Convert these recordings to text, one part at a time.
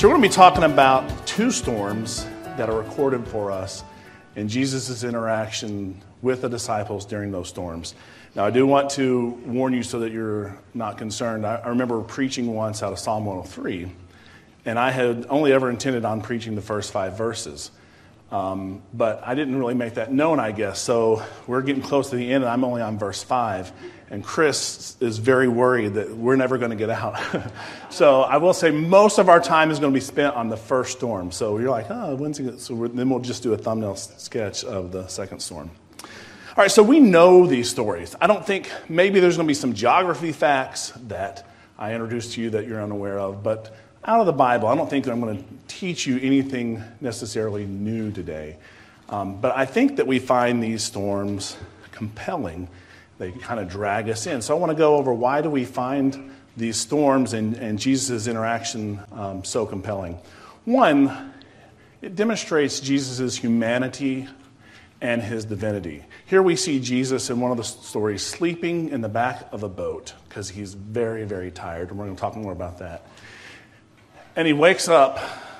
So we're going to be talking about two storms that are recorded for us in Jesus' interaction with the disciples during those storms. Now, I do want to warn you so that you're not concerned. I remember preaching once out of Psalm 103, and I had only ever intended on preaching the first 5 verses. But I didn't really make that known, I guess. So we're getting close to the end, and I'm only on verse 5. And Chris is very worried that we're never going to get out. So I will say most of our time is going to be spent on the first storm. So you're like, oh, when's it? So then we'll just do a thumbnail sketch of the second storm. All right, so we know these stories. I don't think maybe there's going to be some geography facts that I introduced to you that you're unaware of. But out of the Bible, I don't think I'm going to teach you anything necessarily new today. But I think that we find these storms compelling. They kind of drag us in. So I want to go over why do we find these storms and Jesus' interaction so compelling. One, it demonstrates Jesus' humanity and his divinity. Here we see Jesus in one of the stories sleeping in the back of a boat because he's very, very tired. And we're going to talk more about that. And he wakes up,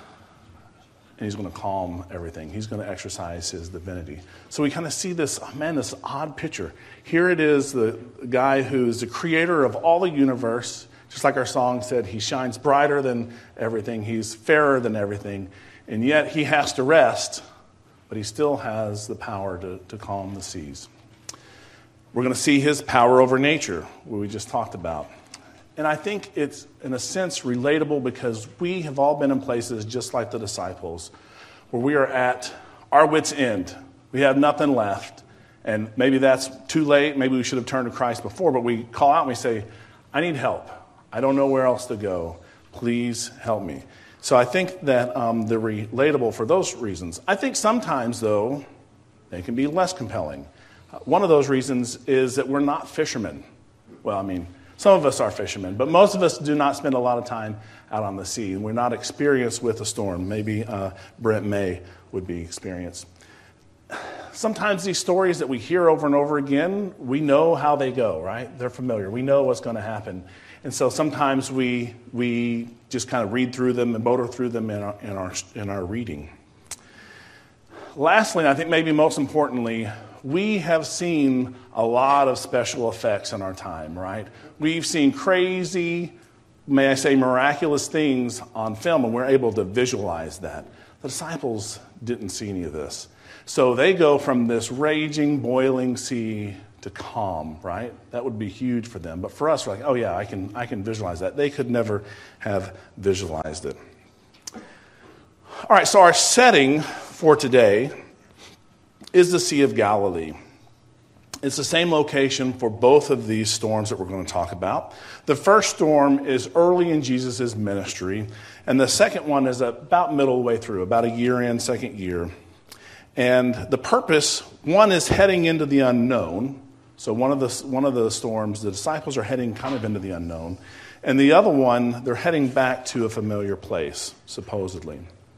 and he's going to calm everything. He's going to exercise his divinity. So we kind of see this, this odd picture. Here it is, the guy who's the creator of all the universe. Just like our song said, he shines brighter than everything. He's fairer than everything. And yet he has to rest, but he still has the power to calm the seas. We're going to see his power over nature, what we just talked about. And I think it's, in a sense, relatable because we have all been in places just like the disciples where we are at our wit's end. We have nothing left. And maybe that's too late. Maybe we should have turned to Christ before. But we call out and we say, I need help. I don't know where else to go. Please help me. So I think that they're relatable for those reasons. I think sometimes, though, they can be less compelling. One of those reasons is that we're not fishermen. Well, some of us are fishermen, but most of us do not spend a lot of time out on the sea. We're not experienced with a storm. Maybe Brent May would be experienced. Sometimes these stories that we hear over and over again, we know how they go, right? They're familiar. We know what's going to happen. And so sometimes we just kind of read through them and motor through them in our reading. Lastly, and I think maybe most importantly, we have seen a lot of special effects in our time, right? We've seen crazy, may I say miraculous things on film, and we're able to visualize that. The disciples didn't see any of this. So they go from this raging, boiling sea to calm, right? That would be huge for them. But for us, we're like, oh yeah, I can visualize that. They could never have visualized it. All right, so our setting for today is the Sea of Galilee. It's the same location for both of these storms that we're going to talk about. The first storm is early in Jesus' ministry, and the second one is about middle way through, about a year in, second year. And the purpose, one is heading into the unknown. So one of the storms, the disciples are heading kind of into the unknown. And the other one, they're heading back to a familiar place, supposedly.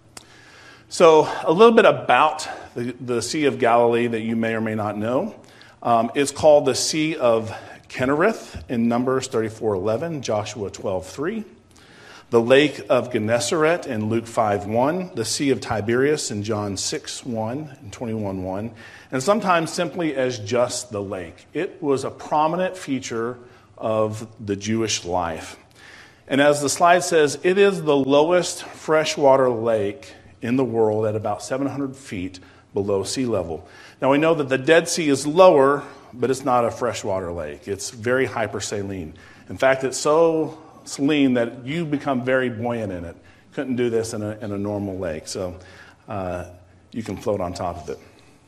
So a little bit about the Sea of Galilee that you may or may not know. It's called the Sea of Kinnereth in Numbers 34:11, Joshua 12:3. The Lake of Gennesaret in Luke 5:1. The Sea of Tiberias in John 6:1 and 21:1. And sometimes simply as just the lake. It was a prominent feature of the Jewish life. And as the slide says, it is the lowest freshwater lake in the world at about 700 feet below sea level. Now we know that the Dead Sea is lower, but it's not a freshwater lake. It's very hypersaline. In fact, it's so saline that you become very buoyant in it. Couldn't do this in a normal lake, so you can float on top of it.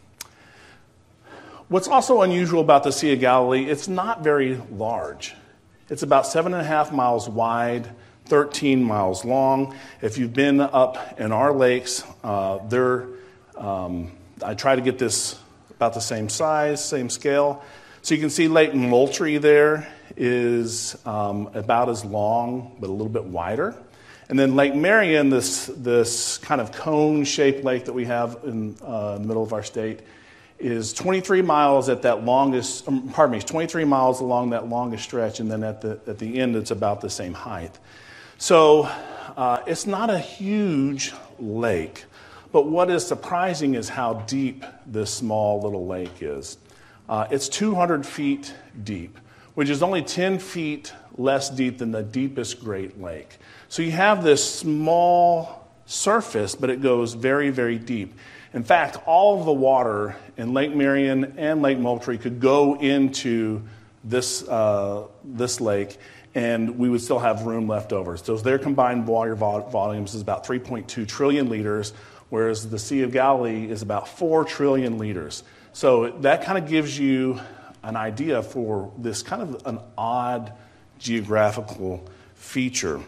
What's also unusual about the Sea of Galilee, it's not very large. It's about 7.5 miles wide, 13 miles long. If you've been up in our lakes, I try to get this about the same size, same scale. So you can see Lake Moultrie there is about as long, but a little bit wider. And then Lake Marion, this kind of cone-shaped lake that we have in the middle of our state, is 23 miles at that longest, 23 miles along that longest stretch, and then at the end it's about the same height. So It's not a huge lake, but what is surprising is how deep this small little lake is. It's 200 feet deep, which is only 10 feet less deep than the deepest Great Lake. So you have this small surface, but it goes very, very deep. In fact, all of the water in Lake Marion and Lake Moultrie could go into this lake, and we would still have room left over. So their combined water volumes is about 3.2 trillion liters, whereas the Sea of Galilee is about 4 trillion liters. So that kind of gives you an idea for this kind of an odd geographical feature.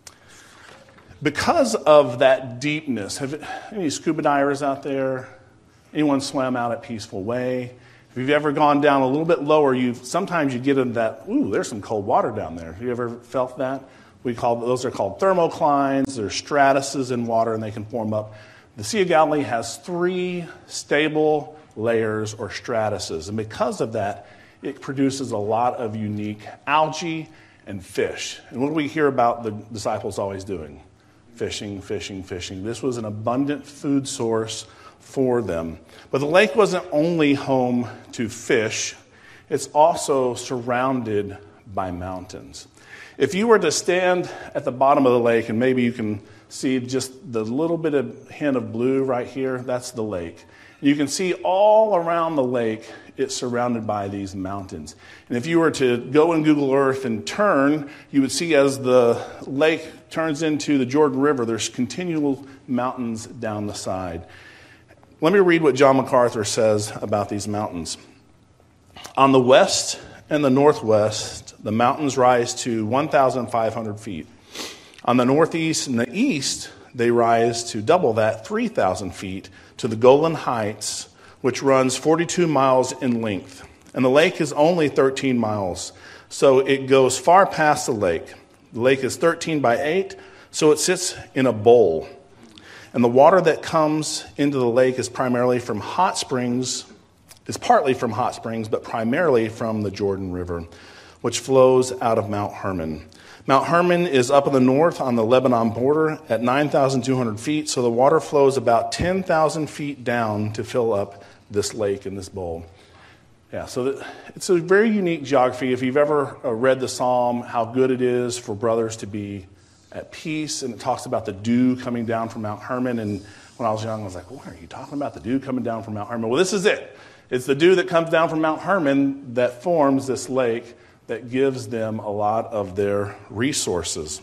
Because of that deepness, have any scuba divers out there? Anyone swam out at Peaceful Way? If you've ever gone down a little bit lower, sometimes you get in that, ooh, there's some cold water down there. Have you ever felt that? Those are called thermoclines. They're stratuses in water, and they can form up. The Sea of Galilee has 3 stable layers or stratuses, and because of that, it produces a lot of unique algae and fish. And what do we hear about the disciples always doing? Fishing, fishing, fishing. This was an abundant food source for them. But the lake wasn't only home to fish, it's also surrounded by mountains. If you were to stand at the bottom of the lake, and maybe you can see just the little bit of hint of blue right here, that's the lake. You can see all around the lake, it's surrounded by these mountains. And if you were to go in Google Earth and turn, you would see as the lake turns into the Jordan River, there's continual mountains down the side. Let me read what John MacArthur says about these mountains. On the west and the northwest, the mountains rise to 1,500 feet. On the northeast and the east, they rise to double that, 3,000 feet, to the Golan Heights, which runs 42 miles in length. And the lake is only 13 miles, so it goes far past the lake. The lake is 13 by 8, so it sits in a bowl. And the water that comes into the lake is partly from hot springs, but primarily from the Jordan River, which flows out of Mount Hermon. Mount Hermon is up in the north on the Lebanon border at 9,200 feet, so the water flows about 10,000 feet down to fill up this lake in this bowl. Yeah, so it's a very unique geography. If you've ever read the psalm, how good it is for brothers to be at peace, and it talks about the dew coming down from Mount Hermon, and when I was young, I was like, what are you talking about, the dew coming down from Mount Hermon? Well, this is it. It's the dew that comes down from Mount Hermon that forms this lake that gives them a lot of their resources.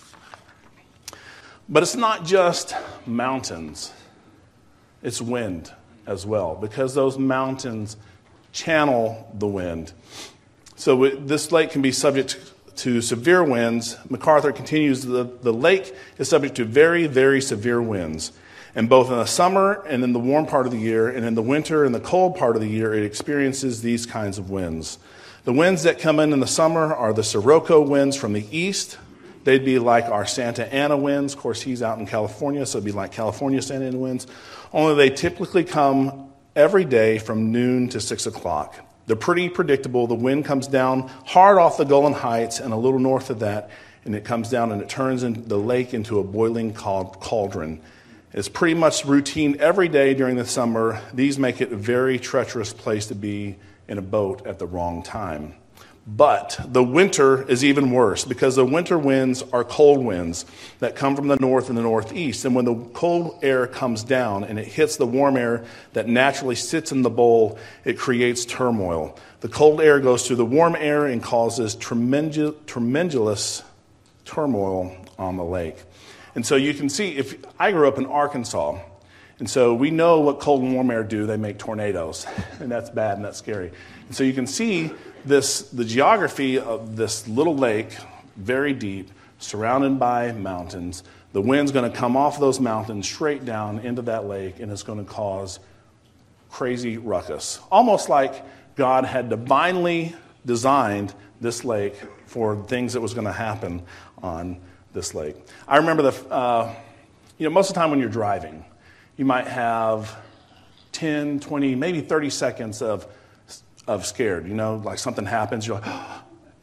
But it's not just mountains. It's wind as well, because those mountains channel the wind. So this lake can be subject to severe winds. MacArthur continues, the lake is subject to very, very severe winds. And both in the summer and in the warm part of the year, and in the winter and the cold part of the year, it experiences these kinds of winds. The winds that come in the summer are the Sirocco winds from the east. They'd be like our Santa Ana winds. Of course, he's out in California, so it'd be like California Santa Ana winds. Only they typically come every day from noon to 6 o'clock. They're pretty predictable. The wind comes down hard off the Golan Heights and a little north of that, and it comes down and it turns the lake into a boiling cauldron. It's pretty much routine every day during the summer. These make it a very treacherous place to be in a boat at the wrong time. But the winter is even worse, because the winter winds are cold winds that come from the north and the northeast. And when the cold air comes down and it hits the warm air that naturally sits in the bowl, it creates turmoil. The cold air goes through the warm air and causes tremendous turmoil on the lake. And so you can see, if I grew up in Arkansas, and so we know what cold and warm air do. They make tornadoes, and that's bad and that's scary. And so you can see the geography of this little lake, very deep, surrounded by mountains. The wind's going to come off those mountains straight down into that lake, and it's going to cause crazy ruckus. Almost like God had divinely designed this lake for things that was going to happen on this lake. I remember most of the time when you're driving, you might have 10, 20, maybe 30 seconds of scared, like something happens, you're like,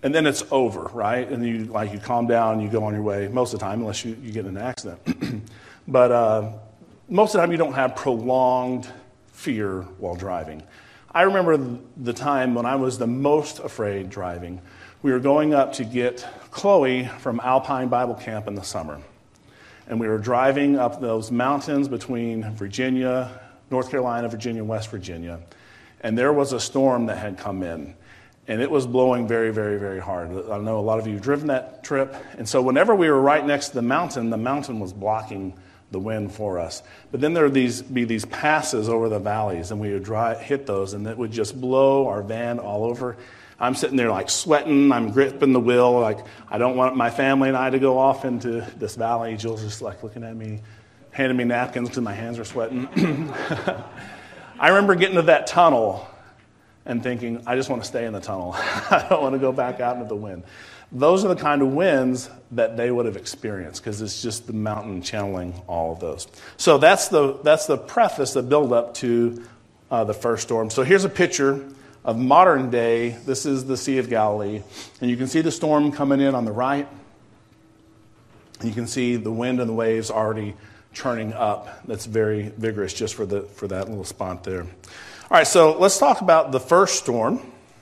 and then it's over, right? And you calm down, you go on your way most of the time, unless you get in an accident. But most of the time you don't have prolonged fear while driving. I remember the time when I was the most afraid driving. We were going up to get Chloe from Alpine Bible Camp in the summer. And we were driving up those mountains between Virginia, North Carolina, Virginia, West Virginia. And there was a storm that had come in. And it was blowing very, very, very hard. I know a lot of you have driven that trip. And so whenever we were right next to the mountain was blocking the wind for us. But then there would be these passes over the valleys, and we would hit those, and it would just blow our van all over. I'm sitting there like sweating. I'm gripping the wheel. Like, I don't want my family and I to go off into this valley. Jill's just like looking at me, handing me napkins because my hands are sweating. I remember getting to that tunnel and thinking, I just want to stay in the tunnel. I don't want to go back out into the wind. Those are the kind of winds that they would have experienced, because it's just the mountain channeling all of those. So that's the preface, the build-up to the first storm. So here's a picture of modern day. This is the Sea of Galilee. And you can see the storm coming in on the right. And you can see the wind and the waves already churning up. That's very vigorous just for that little spot there. All right, so let's talk about the first storm.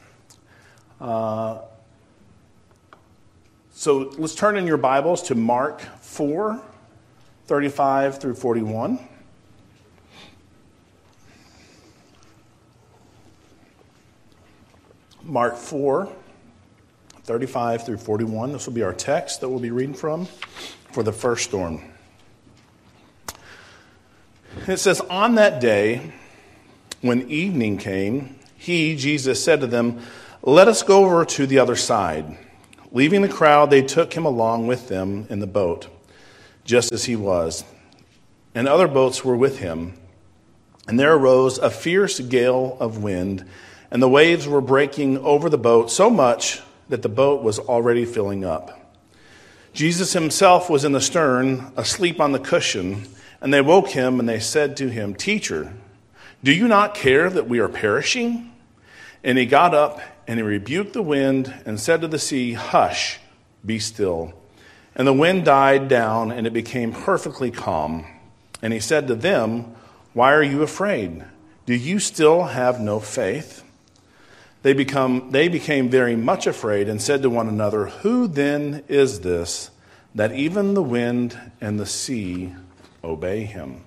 So let's turn in your Bibles to Mark 4, 35 through 41. Mark 4, 35 through 41. This will be our text that we'll be reading from for the first storm. It says, on that day, when evening came, he, Jesus, said to them, let us go over to the other side. Leaving the crowd, they took him along with them in the boat, just as he was. And other boats were with him. And there arose a fierce gale of wind, and the waves were breaking over the boat so much that the boat was already filling up. Jesus himself was in the stern, asleep on the cushion, and they woke him, and they said to him, Teacher, do you not care that we are perishing? And he got up, and he rebuked the wind and said to the sea, hush, be still. And the wind died down, and it became perfectly calm. And he said to them, why are you afraid? Do you still have no faith? They became very much afraid and said to one another, who then is this that even the wind and the sea obey him?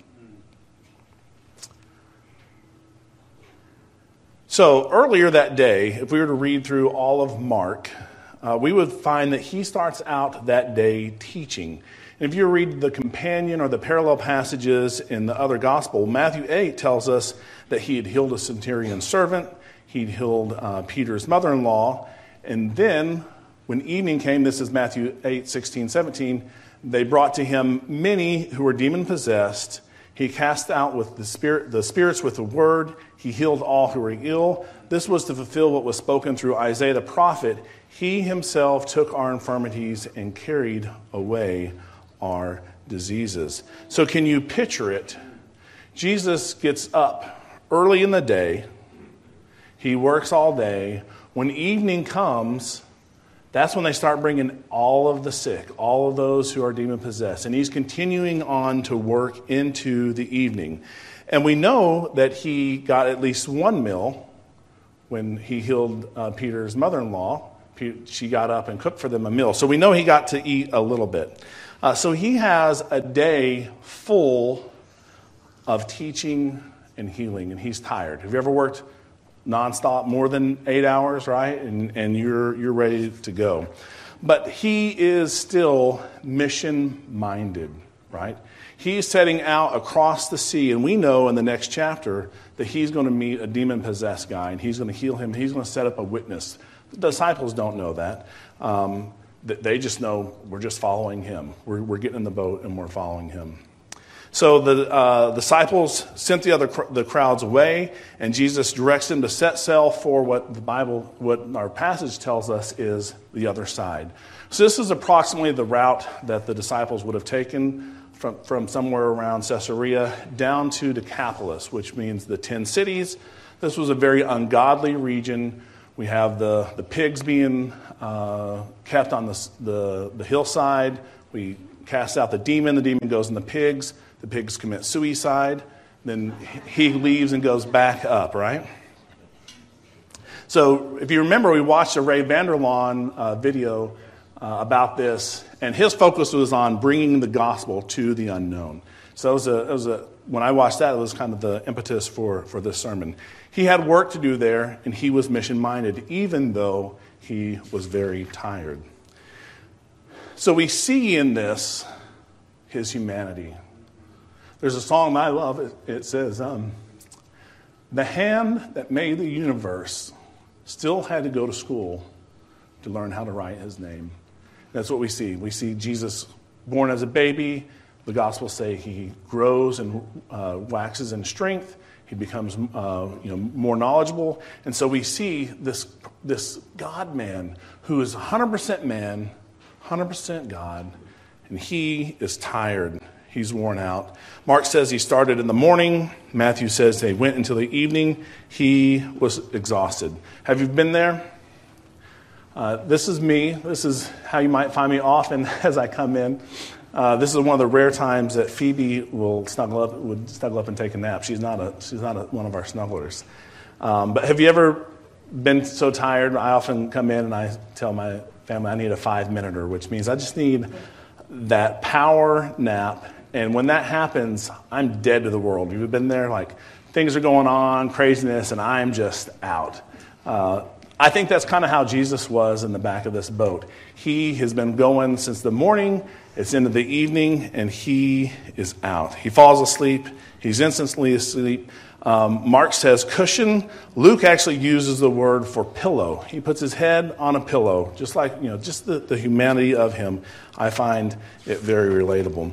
So earlier that day, if we were to read through all of Mark, we would find that he starts out that day teaching. And if you read the companion or the parallel passages in the other gospel, Matthew 8 tells us that he had healed a centurion servant, he'd healed Peter's mother-in-law, and then when evening came, this is Matthew 8, 16, 17, they brought to him many who were demon-possessed. He cast out with the spirits with the word. He healed all who were ill. This was to fulfill what was spoken through Isaiah the prophet. He himself took our infirmities and carried away our diseases. So can you picture it? Jesus gets up early in the day. He works all day. When evening comes, that's when they start bringing all of the sick, all of those who are demon-possessed. And he's continuing on to work into the evening. And we know that he got at least one meal when he healed Peter's mother-in-law. She got up and cooked for them a meal. So we know he got to eat a little bit. So he has a day full of teaching and healing, and he's tired. Have you ever worked nonstop, more than 8 hours, right? And you're ready to go. But he is still mission-minded, right? He's setting out across the sea, and we know in the next chapter that he's going to meet a demon-possessed guy, and he's going to heal him. He's going to set up a witness. The disciples don't know that. They just know we're just following him. We're getting in the boat, and we're following him. So the disciples sent the crowds away, and Jesus directs them to set sail for what our passage tells us is the other side. So this is approximately the route that the disciples would have taken from somewhere around Caesarea down to Decapolis, which means the 10 cities. This was a very ungodly region We have the pigs being kept on the hillside. We cast out the demon goes in the pigs commit suicide, then he leaves and goes back up, right? So if you remember, we watched a Ray Vander Laan video about this, and his focus was on bringing the gospel to the unknown. So when I watched that, it was kind of the impetus for this sermon. He had work to do there, and he was mission-minded, even though he was very tired. So we see in this his humanity. There's a song I love. It says, the hand that made the universe still had to go to school to learn how to write his name. That's what we see. We see Jesus born as a baby. The Gospels say he grows and waxes in strength. He becomes more knowledgeable. And so we see this God-man who is 100% man, 100% God, and he is tired. He's worn out. Mark says he started in the morning. Matthew says they went until the evening. He was exhausted. Have you been there? This is me. This is how you might find me often as I come in. This is one of the rare times that Phoebe would snuggle up and take a nap. She's not one of our snugglers. But have you ever been so tired? I often come in and I tell my family I need a 5-minuter, which means I just need that power nap. And when that happens, I'm dead to the world. You've been there, like things are going on, craziness, and I'm just out. I think that's kind of how Jesus was in the back of this boat. He has been going since the morning. It's into the evening, and he is out. He falls asleep. He's instantly asleep. Mark says cushion. Luke actually uses the word for pillow. He puts his head on a pillow, just like, just the humanity of him. I find it very relatable.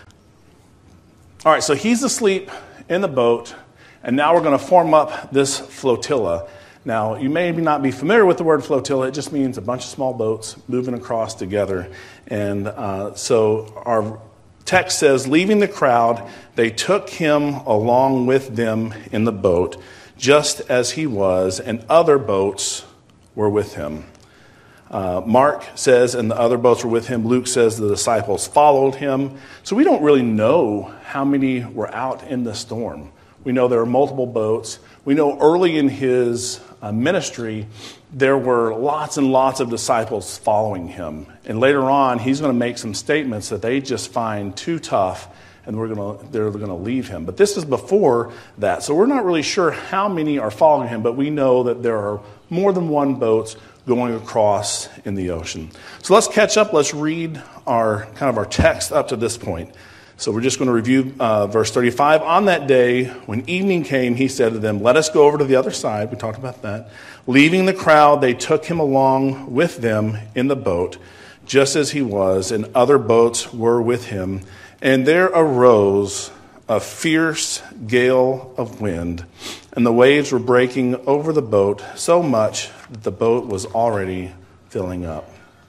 All right, so he's asleep in the boat, and now we're going to form up this flotilla. Now, you may not be familiar with the word flotilla. It just means a bunch of small boats moving across together. And so our text says, leaving the crowd, they took him along with them in the boat, just as he was, and other boats were with him. Mark says, and the other boats were with him. Luke says the disciples followed him. So we don't really know how many were out in the storm. We know there are multiple boats. We know early in his ministry, there were lots and lots of disciples following him. And later on, he's going to make some statements that they just find too tough, and they're going to leave him. But this is before that. So we're not really sure how many are following him, but we know that there are more than one boat going across in the ocean. So let's catch up. Let's read our text up to this point. So we're just going to review verse 35. On that day, when evening came, he said to them, let us go over to the other side. We talked about that. Leaving the crowd, they took him along with them in the boat, just as he was, and other boats were with him. And there arose a fierce gale of wind, and the waves were breaking over the boat so much that the boat was already filling up.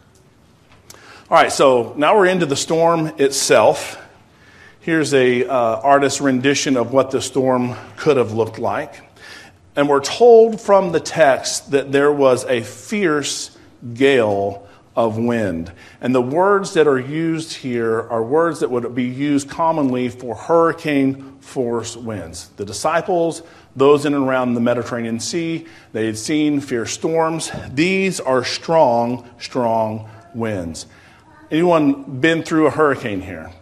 All right, so now we're into the storm itself. Here's a artist's rendition of what the storm could have looked like. And we're told from the text that there was a fierce gale of wind. And the words that are used here are words that would be used commonly for hurricane force winds. The disciples, those in and around the Mediterranean Sea, they had seen fierce storms. These are strong, strong winds. Anyone been through a hurricane here?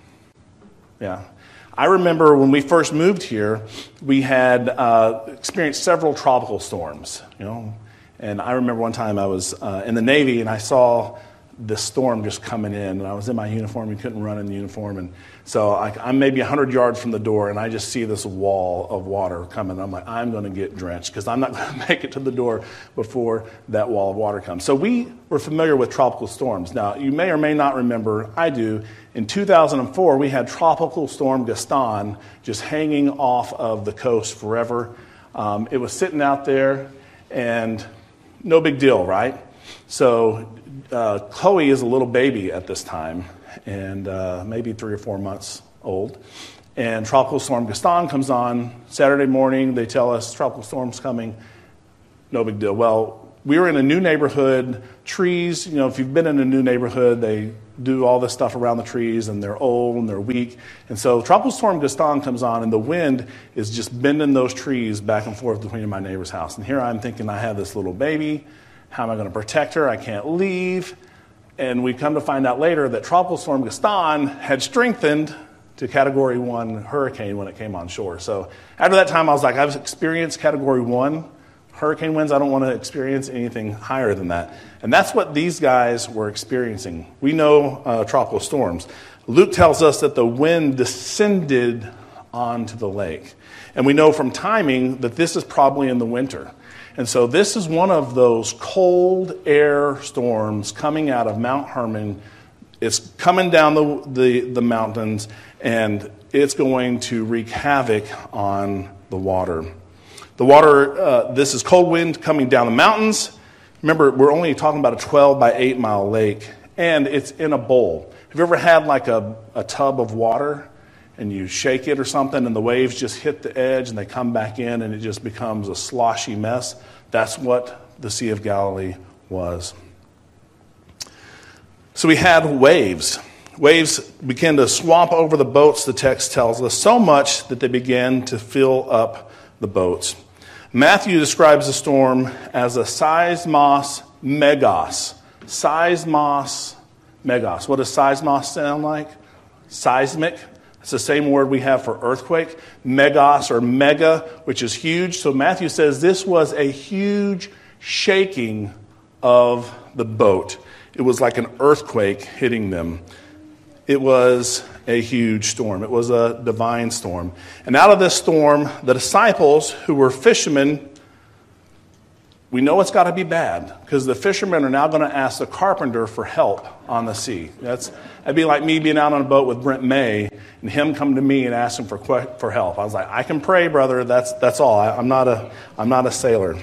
Yeah. I remember when we first moved here, we had experienced several tropical storms, And I remember one time I was in the Navy and I saw this storm just coming in. And I was in my uniform. You couldn't run in the uniform. And so I'm maybe 100 yards from the door and I just see this wall of water coming. I'm like, I'm going to get drenched because I'm not going to make it to the door before that wall of water comes. So we were familiar with tropical storms. Now, you may or may not remember, I do, in 2004, we had Tropical Storm Gaston just hanging off of the coast forever. It was sitting out there and no big deal, right? So Chloe is a little baby at this time, and maybe 3 or 4 months old. And Tropical Storm Gaston comes on Saturday morning. They tell us Tropical Storm's coming. No big deal. Well, we were in a new neighborhood, trees, if you've been in a new neighborhood, they do all this stuff around the trees, and they're old and they're weak. And so Tropical Storm Gaston comes on, and the wind is just bending those trees back and forth between my neighbor's house. And here I'm thinking, I have this little baby. How am I going to protect her? I can't leave. And we come to find out later that Tropical Storm Gaston had strengthened to Category 1 hurricane when it came on shore. So after that time, I was like, I've experienced Category 1 hurricane winds. I don't want to experience anything higher than that. And that's what these guys were experiencing. We know tropical storms. Luke tells us that the wind descended onto the lake. And we know from timing that this is probably in the winter. And so this is one of those cold air storms coming out of Mount Hermon. It's coming down the mountains, and it's going to wreak havoc on the water. The water, this is cold wind coming down the mountains. Remember, we're only talking about a 12 by 8 mile lake, and it's in a bowl. Have you ever had like a tub of water, and you shake it or something, and the waves just hit the edge, and they come back in, and it just becomes a sloshy mess? That's what the Sea of Galilee was. So we had waves. Waves began to swamp over the boats, the text tells us, so much that they began to fill up the boats. Matthew describes the storm as a seismos megos. Seismos megos. What does seismos sound like? Seismic. It's the same word we have for earthquake. Megos or mega, which is huge. So Matthew says this was a huge shaking of the boat. It was like an earthquake hitting them. It was a huge storm. It was a divine storm. And out of this storm, the disciples, who were fishermen, we know it's got to be bad, because the fishermen are now going to ask the carpenter for help on the sea. That'd be like me being out on a boat with Brent May and him coming to me and asking for help. I was like, I can pray, brother. That's all. I'm not a sailor.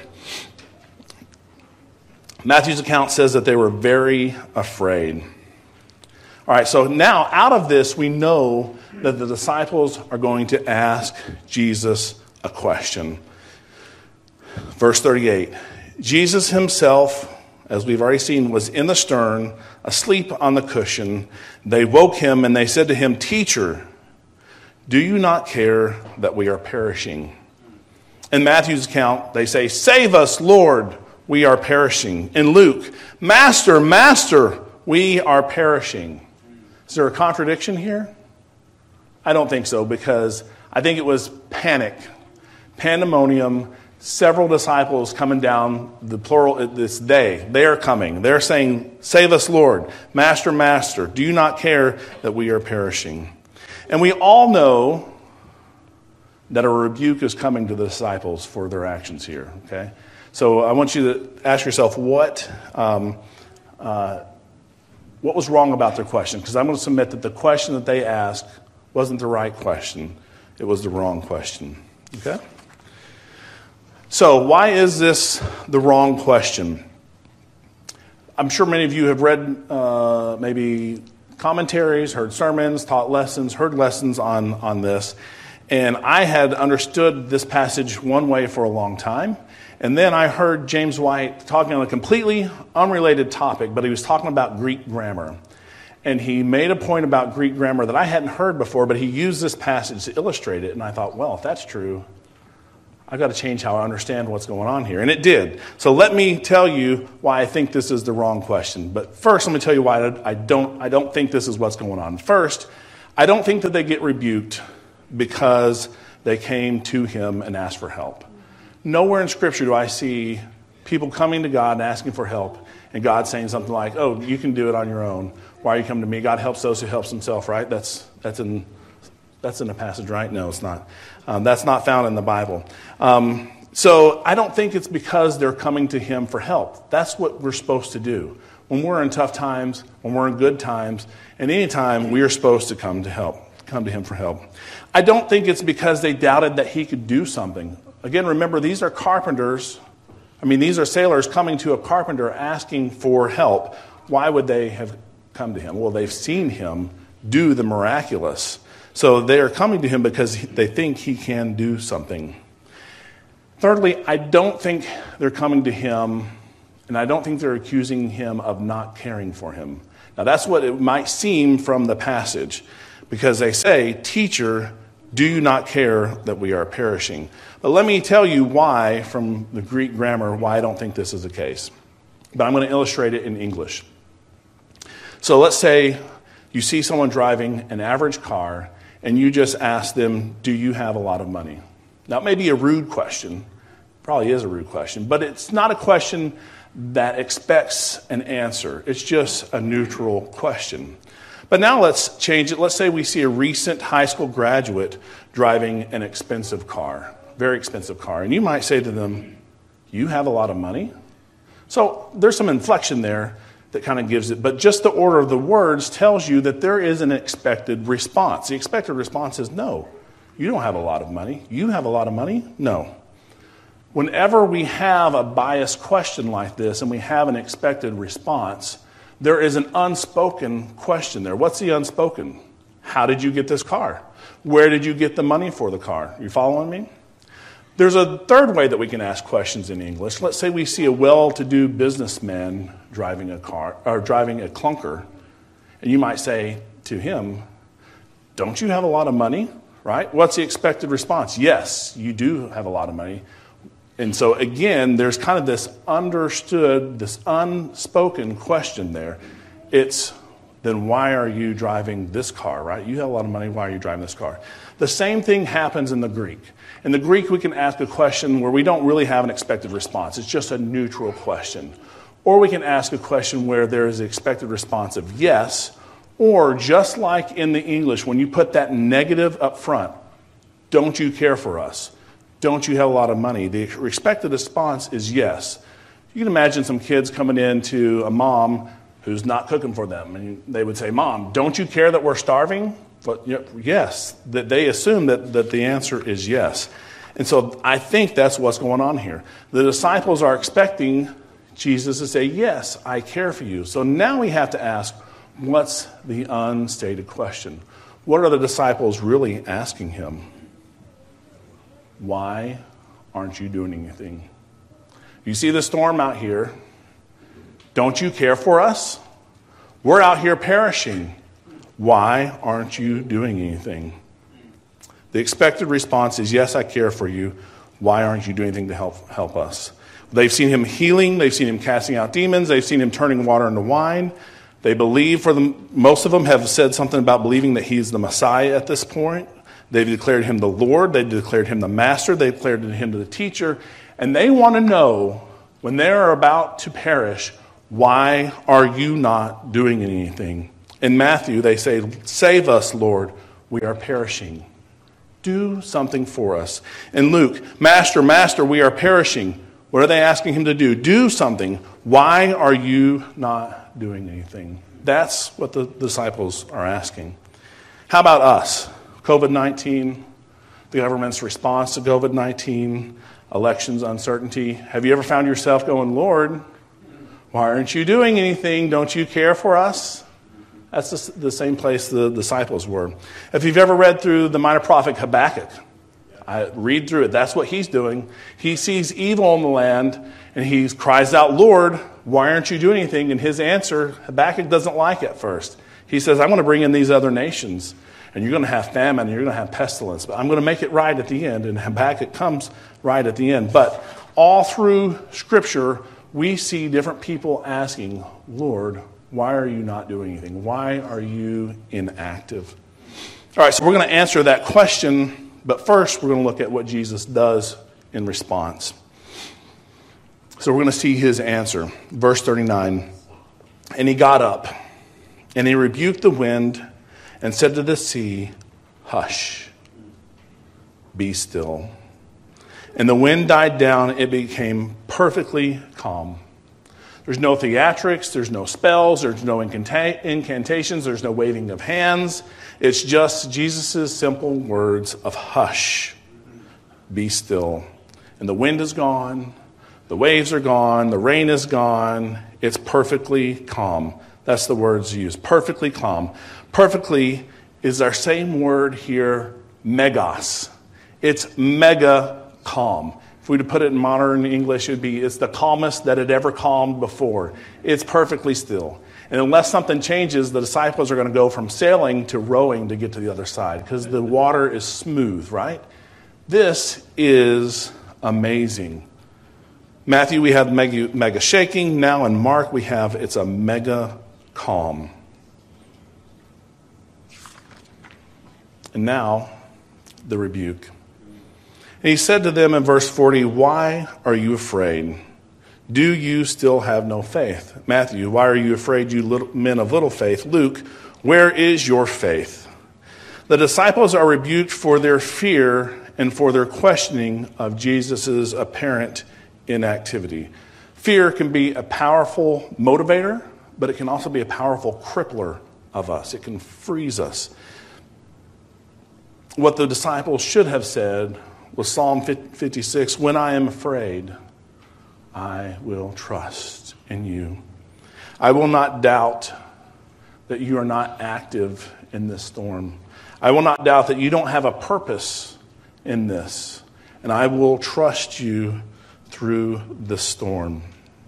Matthew's account says that they were very afraid. All right, so now out of this, we know that the disciples are going to ask Jesus a question. Verse 38, Jesus himself, as we've already seen, was in the stern, asleep on the cushion. They woke him and they said to him, "Teacher, do you not care that we are perishing?" In Matthew's account, they say, "Save us, Lord, we are perishing." In Luke, "Master, Master, we are perishing." Is there a contradiction here? I don't think so, because I think it was panic, pandemonium, several disciples coming down, the plural, this they are coming. They're saying, "Save us, Lord, Master, Master, do you not care that we are perishing?" And we all know that a rebuke is coming to the disciples for their actions here, okay? So I want you to ask yourself what was wrong about their question? Because I'm going to submit that the question that they asked wasn't the right question. It was the wrong question. Okay? So why is this the wrong question? I'm sure many of you have read maybe commentaries, heard sermons, taught lessons, heard lessons on this. And I had understood this passage one way for a long time. And then I heard James White talking on a completely unrelated topic, but he was talking about Greek grammar. And he made a point about Greek grammar that I hadn't heard before, but he used this passage to illustrate it. And I thought, well, if that's true, I've got to change how I understand what's going on here. And it did. So let me tell you why I think this is the wrong question. But first, let me tell you why I don't think this is what's going on. First, I don't think that they get rebuked because they came to him and asked for help. Nowhere in Scripture do I see people coming to God and asking for help, and God saying something like, "Oh, you can do it on your own. Why are you coming to me? God helps those who helps himself," right? That's in the passage, right? No, it's not. That's not found in the Bible. So I don't think it's because they're coming to him for help. That's what we're supposed to do. When we're in tough times, when we're in good times, and any time, we are supposed to come to him for help. I don't think it's because they doubted that he could do something. Again, remember, these are carpenters. These are sailors coming to a carpenter asking for help. Why would they have come to him? Well, they've seen him do the miraculous. So they are coming to him because they think he can do something. Thirdly, I don't think they're coming to him And I don't think they're accusing him of not caring for him. Now, that's what it might seem from the passage, because they say, "Teacher, do you not care that we are perishing?" But let me tell you why, from the Greek grammar, why I don't think this is the case. But I'm going to illustrate it in English. So let's say you see someone driving an average car, and you just ask them, "Do you have a lot of money?" Now, it may be a rude question. Probably is a rude question. But it's not a question that expects an answer. It's just a neutral question. But now let's change it. Let's say we see a recent high school graduate driving an expensive car, very expensive car. And you might say to them, "You have a lot of money?" So there's some inflection there that kind of gives it. But just the order of the words tells you that there is an expected response. The expected response is, "No, you don't have a lot of money." "You have a lot of money?" "No." Whenever we have a biased question like this and we have an expected response, there is an unspoken question there. What's the unspoken? How did you get this car? Where did you get the money for the car? You following me? There's a third way that we can ask questions in English. Let's say we see a well-to-do businessman driving a car or driving a clunker, and you might say to him, "Don't you have a lot of money?" Right? What's the expected response? "Yes, you do have a lot of money." And so again, there's kind of this understood, this unspoken question there. It's, then why are you driving this car, right? You have a lot of money, why are you driving this car? The same thing happens in the Greek. In the Greek, we can ask a question where we don't really have an expected response. It's just a neutral question. Or we can ask a question where there is an expected response of yes, or just like in the English, when you put that negative up front, "Don't you care for us? Don't you have a lot of money?" The expected response is yes. You can imagine some kids coming in to a mom who's not cooking for them, and they would say, "Mom, don't you care that we're starving?" But yes, that they assume that the answer is yes. And so I think that's what's going on here. The disciples are expecting Jesus to say, "Yes, I care for you." So now we have to ask, what's the unstated question? What are the disciples really asking him? Why aren't you doing anything? You see the storm out here. Don't you care for us? We're out here perishing. Why aren't you doing anything? The expected response is, "Yes, I care for you. Why aren't you doing anything to help us?" They've seen him healing. They've seen him casting out demons. They've seen him turning water into wine. They believe, most of them have said something about believing that he's the Messiah at this point. They've declared him the Lord. They've declared him the Master. They've declared him the Teacher. And they want to know, when they're about to perish, why are you not doing anything? In Matthew, they say, "Save us, Lord, we are perishing." Do something for us. In Luke, "Master, Master, we are perishing." What are they asking him to do? Do something. Why are you not doing anything? That's what the disciples are asking. How about us? COVID-19, the government's response to COVID-19, elections uncertainty. Have you ever found yourself going, "Lord, why aren't you doing anything? Don't you care for us?" That's the same place the disciples were. If you've ever read through the minor prophet Habakkuk, I read through it. That's what he's doing. He sees evil in the land, and he cries out, "Lord, why aren't you doing anything?" And his answer, Habakkuk doesn't like at first. He says, "I'm going to bring in these other nations, and you're going to have famine, and you're going to have pestilence, but I'm going to make it right at the end." And Habakkuk comes right at the end. But all through Scripture, we see different people asking, "Lord, why are you not doing anything? Why are you inactive?" All right, so we're going to answer that question, but first we're going to look at what Jesus does in response. So we're going to see his answer. Verse 39, "And he got up, and he rebuked the wind, and said to the sea, 'Hush, be still.' And the wind died down, it became perfectly calm." There's no theatrics, there's no spells, there's no incantations, there's no waving of hands. It's just Jesus' simple words of "hush, be still." And the wind is gone, the waves are gone, the rain is gone. It's perfectly calm. That's the words used, perfectly calm. Perfectly is our same word here, megas. It's mega calm. If we were to put it in modern English, it's the calmest that it ever calmed before. It's perfectly still. And unless something changes, the disciples are going to go from sailing to rowing to get to the other side because the water is smooth, right? This is amazing. Matthew, we have mega shaking. Now in Mark, we have it's a mega calm. And now, the rebuke. And he said to them in verse 40, "Why are you afraid? Do you still have no faith?" Matthew, "Why are you afraid, you men of little faith?" Luke, "Where is your faith?" The disciples are rebuked for their fear and for their questioning of Jesus' apparent inactivity. Fear can be a powerful motivator, but it can also be a powerful crippler of us. It can freeze us. What the disciples should have said was Psalm 56, "When I am afraid, I will trust in you. I will not doubt that you are not active in this storm. I will not doubt that you don't have a purpose in this. And I will trust you through the storm."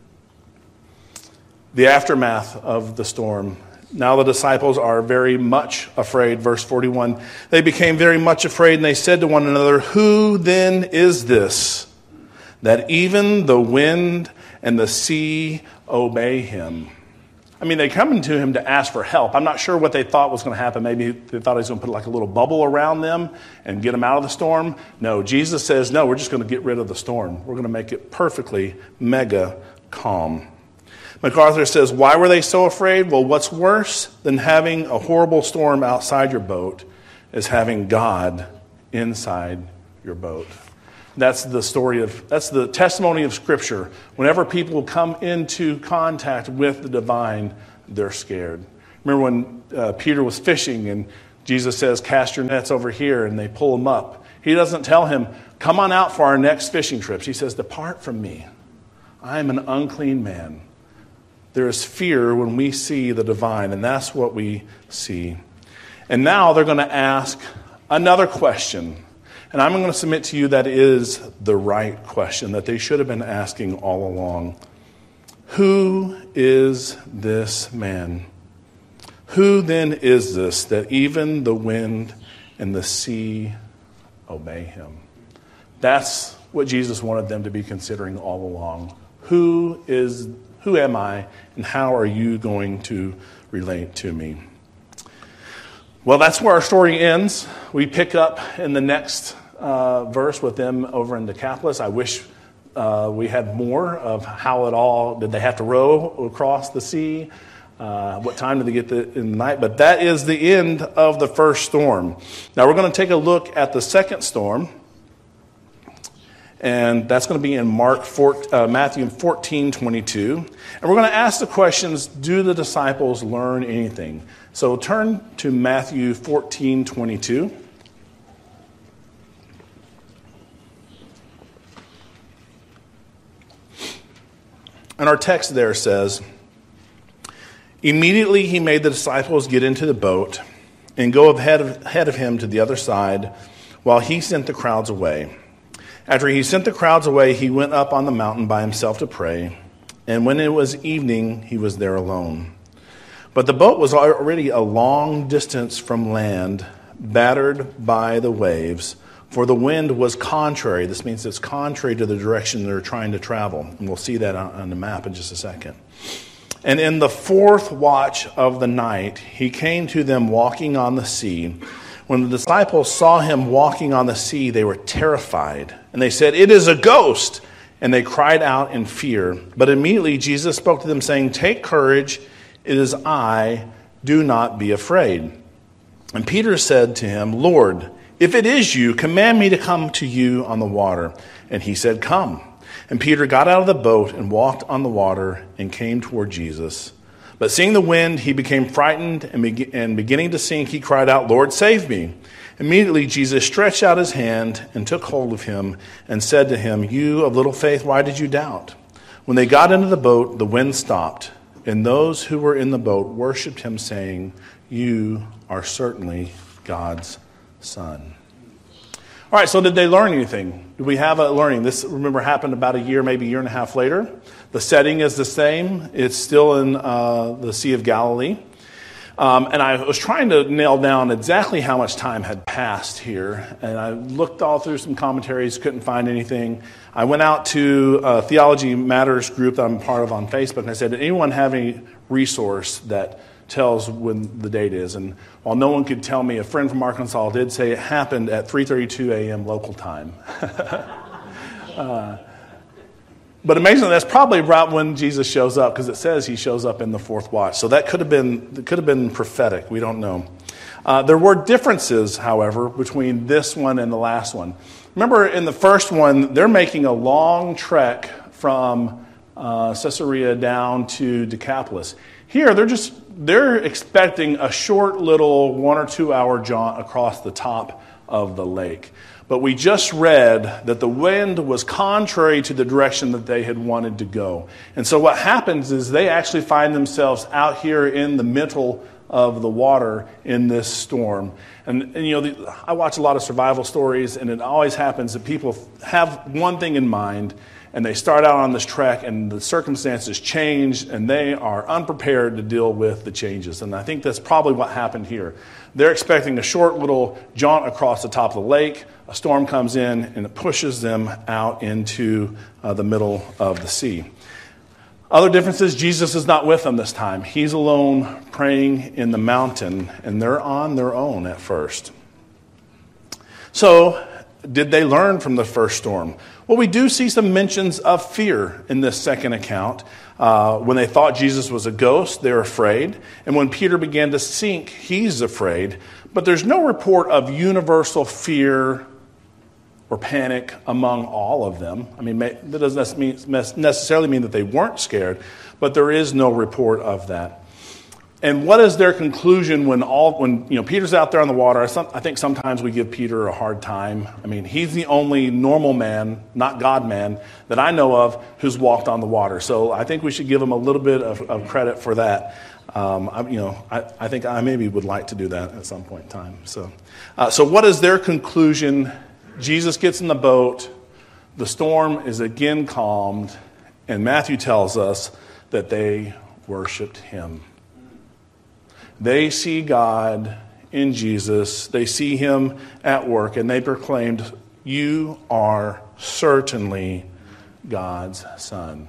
The aftermath of the storm. Now the disciples are very much afraid. Verse 41, "They became very much afraid, and they said to one another, 'Who then is this, that even the wind and the sea obey him?'" I mean, they come to him to ask for help. I'm not sure what they thought was going to happen. Maybe they thought he was going to put like a little bubble around them and get them out of the storm. No, Jesus says, no, we're just going to get rid of the storm. We're going to make it perfectly mega calm. MacArthur says, why were they so afraid? Well, what's worse than having a horrible storm outside your boat is having God inside your boat. That's the testimony of Scripture. Whenever people come into contact with the divine, they're scared. Remember when Peter was fishing and Jesus says, "Cast your nets over here," and they pull them up. He doesn't tell him, "Come on out for our next fishing trips." He says, "Depart from me. I am an unclean man." There is fear when we see the divine, and that's what we see. And now they're going to ask another question. And I'm going to submit to you that is the right question that they should have been asking all along. Who is this man? Who then is this that even the wind and the sea obey him? That's what Jesus wanted them to be considering all along. Who am I, and how are you going to relate to me? Well, that's where our story ends. We pick up in the next verse with them over in Decapolis. I wish we had more of how it all, did they have to row across the sea? What time did they get in the night? But that is the end of the first storm. Now we're going to take a look at the second storm. And that's going to be in Matthew 14:22. And we're going to ask the questions, do the disciples learn anything? So turn to Matthew 14:22. And our text there says, "Immediately he made the disciples get into the boat and go ahead of him to the other side while he sent the crowds away. After he sent the crowds away, he went up on the mountain by himself to pray. And when it was evening, he was there alone. But the boat was already a long distance from land, battered by the waves, for the wind was contrary." This means it's contrary to the direction they're trying to travel. And we'll see that on the map in just a second. "And in the fourth watch of the night, he came to them walking on the sea. When the disciples saw him walking on the sea, they were terrified. And they said, 'It is a ghost!' And they cried out in fear. But immediately Jesus spoke to them, saying, 'Take courage, it is I, do not be afraid.' And Peter said to him, 'Lord, if it is you, command me to come to you on the water.' And he said, 'Come.' And Peter got out of the boat and walked on the water and came toward Jesus. But seeing the wind, he became frightened, and beginning to sink, he cried out, 'Lord, save me.' Immediately Jesus stretched out his hand and took hold of him and said to him, 'You of little faith, why did you doubt?' When they got into the boat, the wind stopped, and those who were in the boat worshipped him, saying, 'You are certainly God's Son.'" All right, so did they learn anything? Did we have a learning? This, remember, happened about a year, maybe a year and a half later. The setting is the same. It's still in the Sea of Galilee. And I was trying to nail down exactly how much time had passed here. And I looked all through some commentaries, couldn't find anything. I went out to a Theology Matters group that I'm part of on Facebook, and I said, did anyone have any resource that tells when the date is? And while no one could tell me, a friend from Arkansas did say it happened at 3:32 a.m. local time. But amazingly, that's probably right when Jesus shows up, because it says he shows up in the fourth watch. So that could have been prophetic. We don't know. There were differences, however, between this one and the last one. Remember, in the first one, they're making a long trek from Caesarea down to Decapolis. Here, they're expecting a short little 1 or 2 hour jaunt across the top of the lake. But we just read that the wind was contrary to the direction that they had wanted to go. And so what happens is they actually find themselves out here in the middle of the water in this storm. And I watch a lot of survival stories, and it always happens that people have one thing in mind, and they start out on this trek, and the circumstances change, and they are unprepared to deal with the changes. And I think that's probably what happened here. They're expecting a short little jaunt across the top of the lake. A storm comes in, and it pushes them out into the middle of the sea. Other differences, Jesus is not with them this time. He's alone praying in the mountain, and they're on their own at first. So, did they learn from the first storm? Well, we do see some mentions of fear in this second account. When they thought Jesus was a ghost, they're afraid. And when Peter began to sink, he's afraid. But there's no report of universal fear or panic among all of them. I mean, that doesn't necessarily mean that they weren't scared, but there is no report of that. And what is their conclusion when Peter's out there on the water? I think sometimes we give Peter a hard time. I mean, he's the only normal man, not God man, that I know of who's walked on the water. So I think we should give him a little bit of credit for that. I think I maybe would like to do that at some point in time. So what is their conclusion? Jesus gets in the boat. The storm is again calmed, and Matthew tells us that they worshiped him. They see God in Jesus. They see him at work, and they proclaimed, "You are certainly God's Son."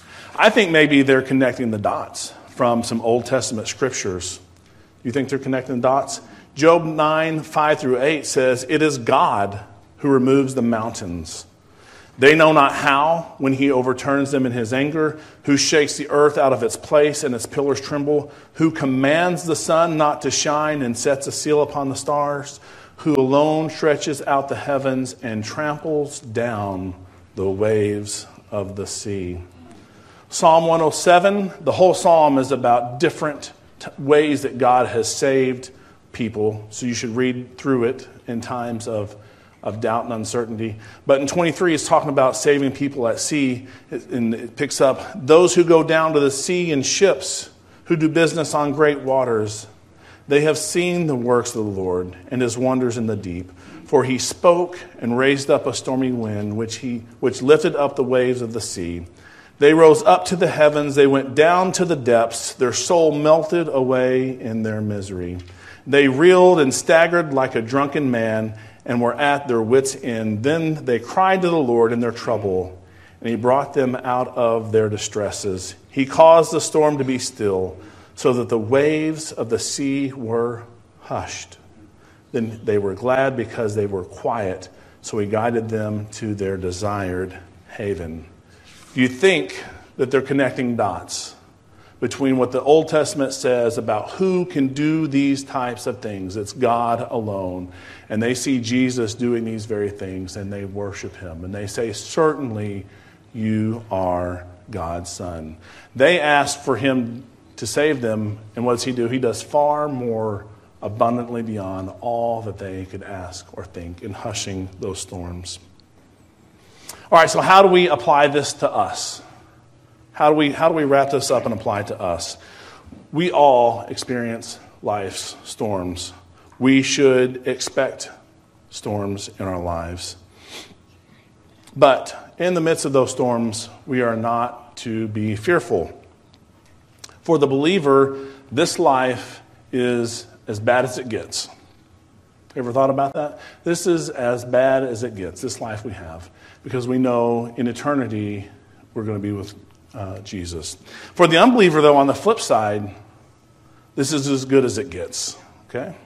I think maybe they're connecting the dots from some Old Testament scriptures. You think they're connecting the dots? Job 9, 5 through 8 says, "It is God who removes the mountains. They know not how when he overturns them in his anger, who shakes the earth out of its place and its pillars tremble, who commands the sun not to shine and sets a seal upon the stars, who alone stretches out the heavens and tramples down the waves of the sea." Psalm 107, the whole psalm is about different ways that God has saved people. So you should read through it in times of doubt and uncertainty. But in 23, it's talking about saving people at sea. And it picks up, "Those who go down to the sea in ships, who do business on great waters, they have seen the works of the Lord and his wonders in the deep. For he spoke and raised up a stormy wind, which lifted up the waves of the sea. They rose up to the heavens, they went down to the depths, their soul melted away in their misery. They reeled and staggered like a drunken man, and were at their wits' end. Then they cried to the Lord in their trouble, and he brought them out of their distresses. He caused the storm to be still, so that the waves of the sea were hushed. Then they were glad because they were quiet, so he guided them to their desired haven." Do you think that they're connecting dots between what the Old Testament says about who can do these types of things? It's God alone. And they see Jesus doing these very things, and they worship him. And they say, "Certainly you are God's Son." They ask for him to save them, and what does he do? He does far more abundantly beyond all that they could ask or think in hushing those storms. All right, so how do we apply this to us? How do we wrap this up and apply it to us? We all experience life's storms. We should expect storms in our lives. But in the midst of those storms, we are not to be fearful. For the believer, this life is as bad as it gets. Ever thought about that? This is as bad as it gets, this life we have, because we know in eternity we're going to be with Jesus. For the unbeliever, though, on the flip side, this is as good as it gets. Okay?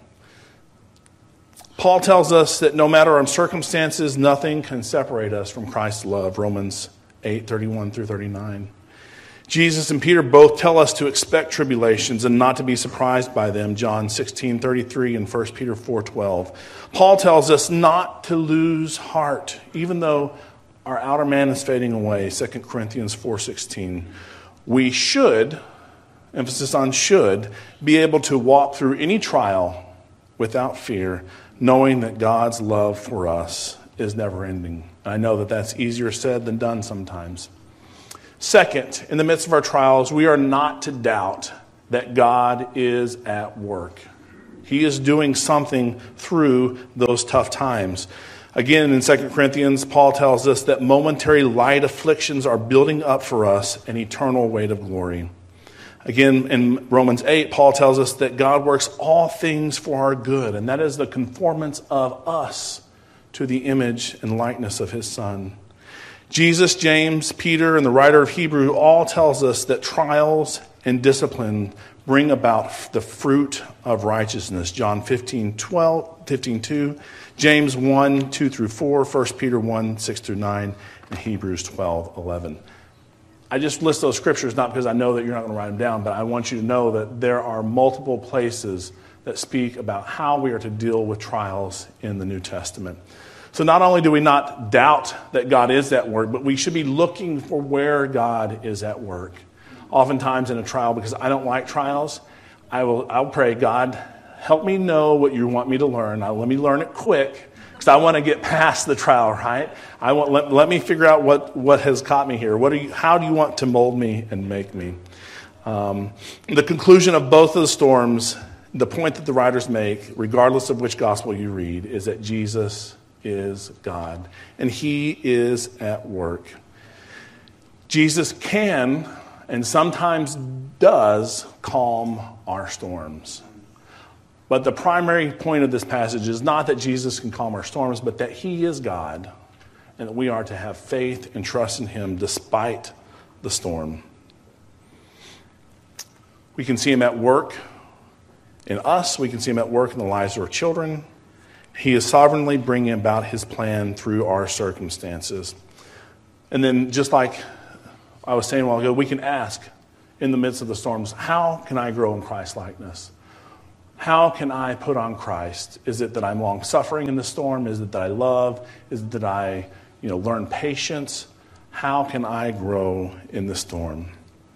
Paul tells us that no matter our circumstances, nothing can separate us from Christ's love, Romans 8:31 through 39. Jesus and Peter both tell us to expect tribulations and not to be surprised by them, John 16:33 and 1 Peter 4:12. Paul tells us not to lose heart, even though our outer man is fading away, 2 Corinthians 4:16. We should, emphasis on should, be able to walk through any trial without fear, knowing that God's love for us is never ending. I know that that's easier said than done sometimes. Second, in the midst of our trials, we are not to doubt that God is at work. He is doing something through those tough times. Again, in 2 Corinthians, Paul tells us that momentary light afflictions are building up for us an eternal weight of glory. Again, in Romans 8, Paul tells us that God works all things for our good, and that is the conformance of us to the image and likeness of his Son. Jesus, James, Peter, and the writer of Hebrew all tells us that trials and discipline bring about the fruit of righteousness. John 15:2, James 1:2 through 4, 1 Peter 1:6 through 9, and Hebrews 12:11. I just list those scriptures not because I know that you're not going to write them down, but I want you to know that there are multiple places that speak about how we are to deal with trials in the New Testament. So not only do we not doubt that God is at work, but we should be looking for where God is at work. Oftentimes in a trial, because I don't like trials, I'll pray, God, help me know what you want me to learn. Now, let me learn it quick, because I want to get past the trial, right? Let me figure out what has caught me here. How do you want to mold me and make me? The conclusion of both of the storms, the point that the writers make, regardless of which gospel you read, is that Jesus is God, and he is at work. Jesus can, and sometimes does, calm our storms. But the primary point of this passage is not that Jesus can calm our storms, but that he is God, and that we are to have faith and trust in him despite the storm. We can see him at work in us. We can see him at work in the lives of our children. He is sovereignly bringing about his plan through our circumstances. And then, just like I was saying a while ago, we can ask in the midst of the storms, how can I grow in Christ-likeness? How can I put on Christ? Is it that I'm long-suffering in the storm? Is it that I love? Is it that I learn patience? How can I grow in the storm?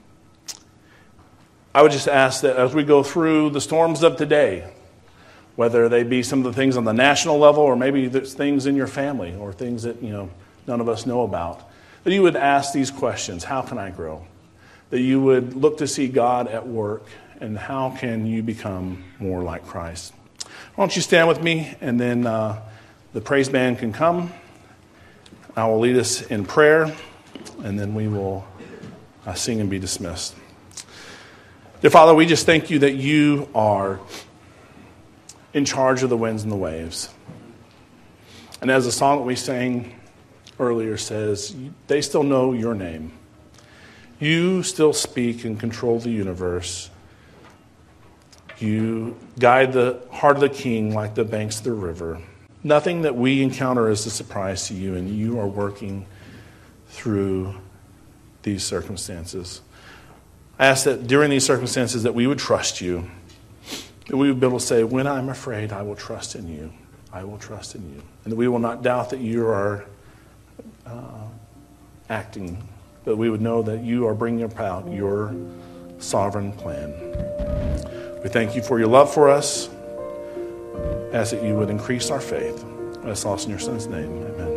I would just ask that as we go through the storms of today, whether they be some of the things on the national level, or maybe there's things in your family, or things that none of us know about, that you would ask these questions: how can I grow? That you would look to see God at work, and how can you become more like Christ? Why don't you stand with me, and then the praise band can come. I will lead us in prayer, and then we will sing and be dismissed. Dear Father, we just thank you that you are in charge of the winds and the waves. And as the song that we sang earlier says, they still know your name. You still speak and control the universe. You guide the heart of the king like the banks of the river. Nothing that we encounter is a surprise to you, and you are working through these circumstances. I ask that during these circumstances that we would trust you, that we would be able to say, when I'm afraid, I will trust in you. I will trust in you. And that we will not doubt that you are acting, but we would know that you are bringing about your sovereign plan. We thank you for your love for us. Ask that you would increase our faith. I ask all in your Son's name. Amen.